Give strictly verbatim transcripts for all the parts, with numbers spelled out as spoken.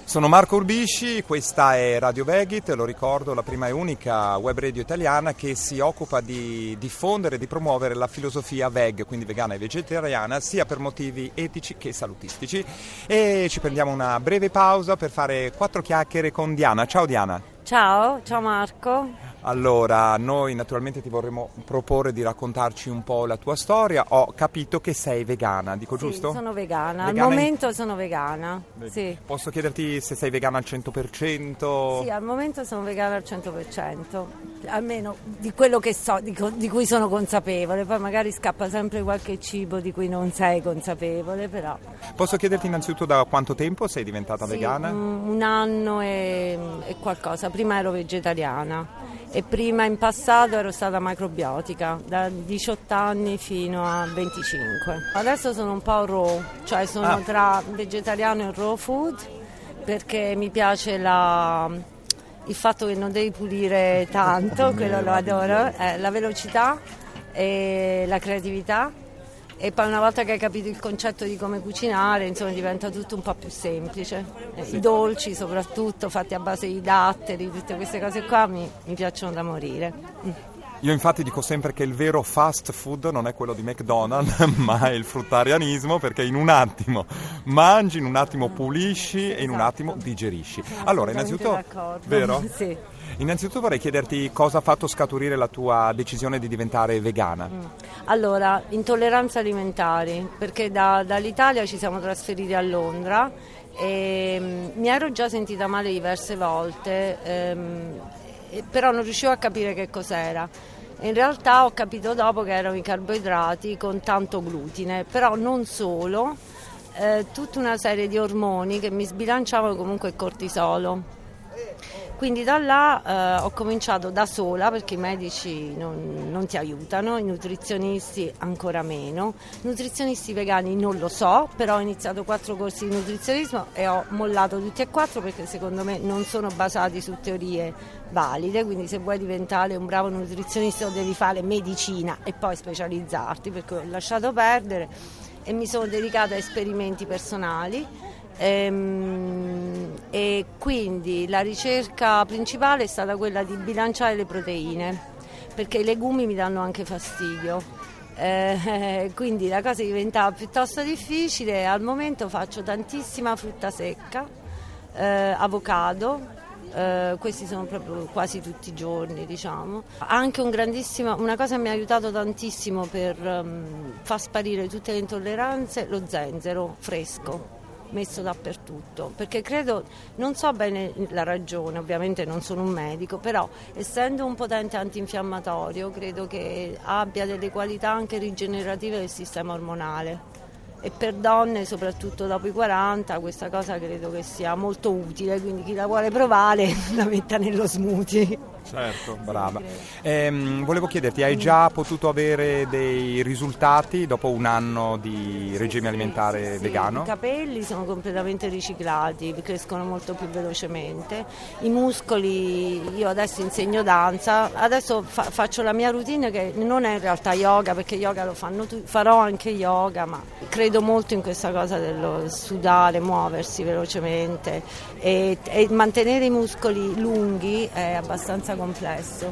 Sono Marco Urbisci, questa è Radio Vegit, lo ricordo, la prima e unica web radio italiana che si occupa di diffondere e di promuovere la filosofia veg, quindi vegana e vegetariana, sia per motivi etici che salutistici. E ci prendiamo una breve pausa per fare quattro chiacchiere con Diana. Ciao Diana. Ciao, ciao Marco. Allora, noi naturalmente ti vorremmo proporre di raccontarci un po' la tua storia. Ho capito che sei vegana, dico sì, giusto? Sono vegana, vegana al momento in... sono vegana. Sì. Posso chiederti se sei vegana al cento per cento? Sì, al momento sono vegana al cento per cento, almeno di quello che so, di, co- di cui sono consapevole, poi magari scappa sempre qualche cibo di cui non sei consapevole, però. Posso chiederti innanzitutto da quanto tempo sei diventata sì, vegana? Un, un anno e, e qualcosa, prima ero vegetariana. E prima in passato ero stata macrobiotica da diciotto anni fino a venticinque. Adesso sono un po' raw, cioè sono ah. tra vegetariano e raw food, perché mi piace la, il fatto che non devi pulire tanto, quello lo adoro, eh, la velocità e la creatività. E poi una volta che hai capito il concetto di come cucinare, insomma, diventa tutto un po' più semplice. Sì. I dolci soprattutto, fatti a base di datteri, tutte queste cose qua mi, mi piacciono da morire. Io infatti dico sempre che il vero fast food non è quello di McDonald's, ma è il fruttarianismo, perché in un attimo mangi, in un attimo pulisci esatto. e in un attimo digerisci. Sono allora, innanzitutto, d'accordo. Vero? Sì. Innanzitutto vorrei chiederti cosa ha fatto scaturire la tua decisione di diventare vegana. Allora, intolleranze alimentari, perché da, dall'Italia ci siamo trasferiti a Londra e um, mi ero già sentita male diverse volte, um, e, però non riuscivo a capire che cos'era. In realtà ho capito dopo che erano i carboidrati con tanto glutine, però non solo, eh, tutta una serie di ormoni che mi sbilanciavano comunque il cortisolo. Quindi da là eh, ho cominciato da sola, perché i medici non, non ti aiutano, i nutrizionisti ancora meno. Nutrizionisti vegani non lo so, però ho iniziato quattro corsi di nutrizionismo e ho mollato tutti e quattro perché secondo me non sono basati su teorie valide, quindi se vuoi diventare un bravo nutrizionista devi fare medicina e poi specializzarti, perché ho lasciato perdere e mi sono dedicata a esperimenti personali. Ehm, e quindi la ricerca principale è stata quella di bilanciare le proteine, perché i legumi mi danno anche fastidio, eh, quindi la cosa diventava piuttosto difficile. Al momento faccio tantissima frutta secca, eh, avocado. Uh, questi sono proprio quasi tutti i giorni, diciamo. Anche un grandissimo, una cosa che mi ha aiutato tantissimo per um, far sparire tutte le intolleranze, lo zenzero fresco messo dappertutto, perché credo, non so bene la ragione, ovviamente non sono un medico, però essendo un potente antinfiammatorio credo che abbia delle qualità anche rigenerative del sistema ormonale. E per donne, soprattutto dopo i quaranta, questa cosa credo che sia molto utile, quindi chi la vuole provare la metta nello smoothie. Certo, brava. Ehm, volevo chiederti, hai già potuto avere dei risultati dopo un anno di regime alimentare sì, vegano? Sì, i capelli sono completamente riciclati, crescono molto più velocemente. I muscoli, io adesso insegno danza, adesso fa, faccio la mia routine che non è in realtà yoga, perché yoga lo fanno tutti, farò anche yoga, ma credo molto in questa cosa dello sudare, muoversi velocemente e, e mantenere i muscoli lunghi è abbastanza complesso.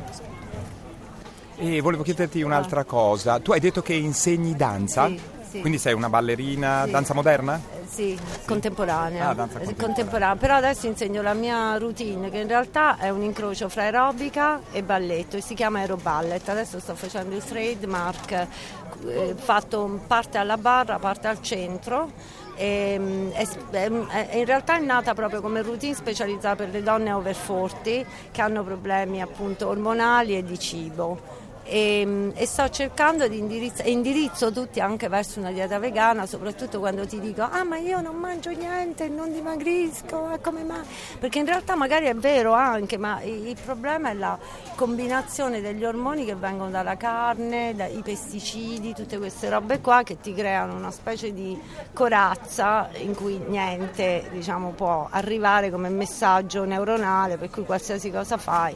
E volevo chiederti un'altra cosa. Tu hai detto che insegni danza? Sì, sì. Quindi sei una ballerina, sì. danza moderna? Eh, sì, sì, contemporanea. Ah, danza contemporanea. contemporanea. Però adesso insegno la mia routine, che in realtà è un incrocio fra aerobica e balletto, e si chiama Aeroballet. Adesso sto facendo il trademark, eh, fatto parte alla barra, parte al centro. E, è, è, in realtà è nata proprio come routine specializzata per le donne over quaranta che hanno problemi appunto ormonali e di cibo. E, e sto cercando di indirizzare, indirizzo tutti anche verso una dieta vegana, soprattutto quando ti dico ah ma io non mangio niente, non dimagrisco, eh, come mai? Perché in realtà magari è vero anche, ma il, il problema è la combinazione degli ormoni che vengono dalla carne, dai pesticidi, tutte queste robe qua che ti creano una specie di corazza in cui niente, diciamo, può arrivare come messaggio neuronale, per cui qualsiasi cosa fai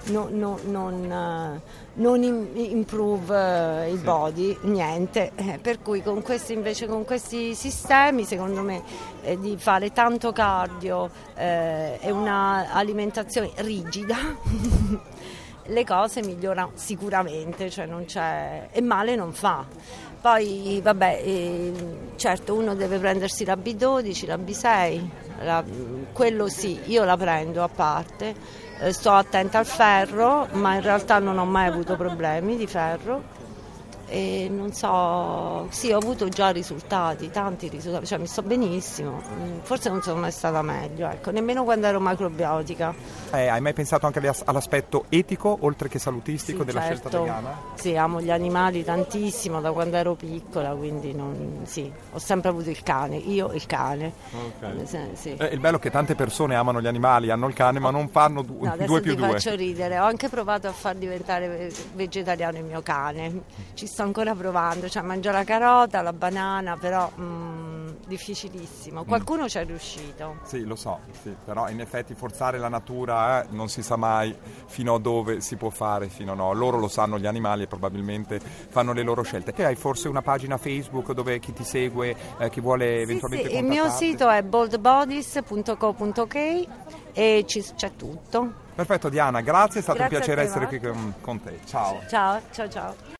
no, no, non, non improve il body, niente, per cui con questi, invece con questi sistemi secondo me eh, di fare tanto cardio eh, e una alimentazione rigida le cose migliorano sicuramente, cioè non c'è, e male non fa. Poi vabbè, eh, certo uno deve prendersi la B dodici, la B sei, la, quello sì, io la prendo a parte, eh, sto attenta al ferro, ma in realtà non ho mai avuto problemi di ferro. E non so, sì, ho avuto già risultati, tanti risultati, cioè mi sto benissimo, forse non sono mai stata meglio, ecco, nemmeno quando ero macrobiotica. Eh, hai mai pensato anche all'aspetto etico, oltre che salutistico, Sì, della certo. scelta vegana? Sì, amo gli animali tantissimo da quando ero piccola, quindi non, sì, ho sempre avuto il cane, io il cane. Okay. Sì, sì. Eh, il bello è che tante persone amano gli animali, hanno il cane, ma non fanno du- no, due più ti due. Faccio ridere, ho anche provato a far diventare vegetariano il mio cane, ci sto ancora provando, cioè mangio la carota, la banana, però mm, difficilissimo. Qualcuno mm. ci è riuscito. Sì, lo so, sì, però in effetti forzare la natura eh, non si sa mai fino a dove si può fare, fino a no. Loro lo sanno, gli animali, e probabilmente fanno le loro scelte. Te hai forse una pagina Facebook dove chi ti segue, eh, chi vuole eventualmente sì, sì, contattarti? Il mio sito è bold bodies punto co punto uk e ci, c'è tutto. Perfetto Diana, grazie, è stato Grazie un piacere te, essere Marco. qui con, con te. Ciao. Ciao, ciao, ciao.